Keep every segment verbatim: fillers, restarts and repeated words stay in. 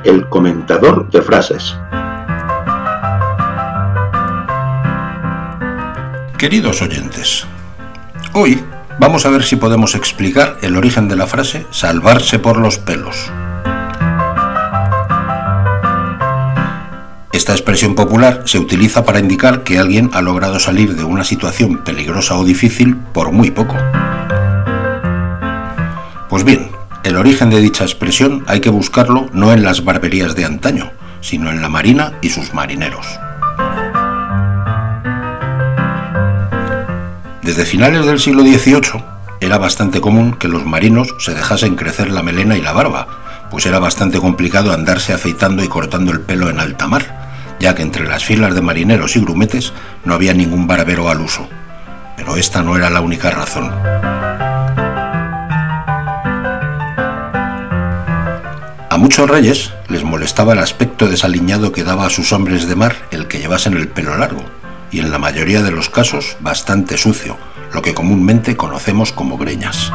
el comentador de frases. Queridos oyentes, hoy vamos a ver si podemos explicar el origen de la frase salvarse por los pelos. Esta expresión popular se utiliza para indicar que alguien ha logrado salir de una situación peligrosa o difícil por muy poco. Pues bien, el origen de dicha expresión hay que buscarlo no en las barberías de antaño, sino en la marina y sus marineros. Desde finales del siglo dieciocho era bastante común que los marinos se dejasen crecer la melena y la barba, pues era bastante complicado andarse afeitando y cortando el pelo en alta mar, ya que entre las filas de marineros y grumetes no había ningún barbero al uso. Pero esta no era la única razón. A muchos reyes les molestaba el aspecto desaliñado que daba a sus hombres de mar el que llevasen el pelo largo, y en la mayoría de los casos bastante sucio, lo que comúnmente conocemos como greñas.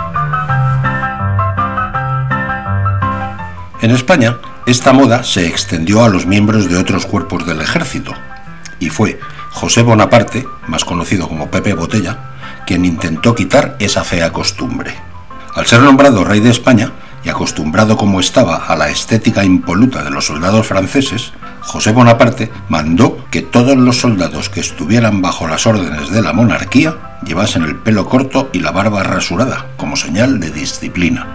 En España, esta moda se extendió a los miembros de otros cuerpos del ejército, y fue José Bonaparte, más conocido como Pepe Botella, quien intentó quitar esa fea costumbre. Al ser nombrado rey de España, y acostumbrado como estaba a la estética impoluta de los soldados franceses, José Bonaparte mandó que todos los soldados que estuvieran bajo las órdenes de la monarquía llevasen el pelo corto y la barba rasurada, como señal de disciplina.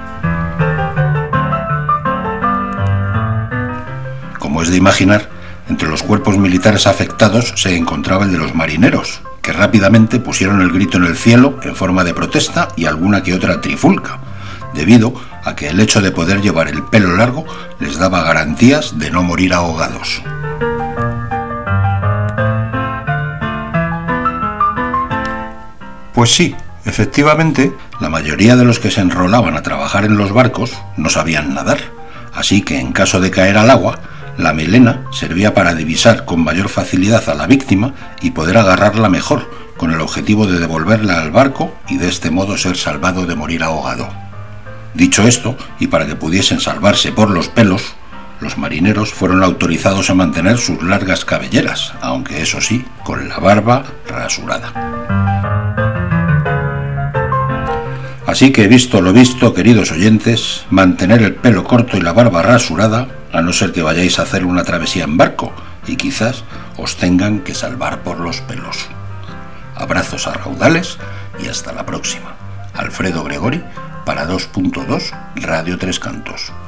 Como es de imaginar, entre los cuerpos militares afectados se encontraba el de los marineros, que rápidamente pusieron el grito en el cielo en forma de protesta y alguna que otra trifulca, debido a que el hecho de poder llevar el pelo largo les daba garantías de no morir ahogados. Pues sí, efectivamente, la mayoría de los que se enrolaban a trabajar en los barcos no sabían nadar, así que en caso de caer al agua, la melena servía para divisar con mayor facilidad a la víctima y poder agarrarla mejor, con el objetivo de devolverla al barco y de este modo ser salvado de morir ahogado. Dicho esto, y para que pudiesen salvarse por los pelos, los marineros fueron autorizados a mantener sus largas cabelleras, aunque eso sí, con la barba rasurada. Así que visto lo visto, queridos oyentes, mantener el pelo corto y la barba rasurada, a no ser que vayáis a hacer una travesía en barco y quizás os tengan que salvar por los pelos. Abrazos a raudales y hasta la próxima. Alfredo Gregori, para dos punto dos Radio Tres Cantos.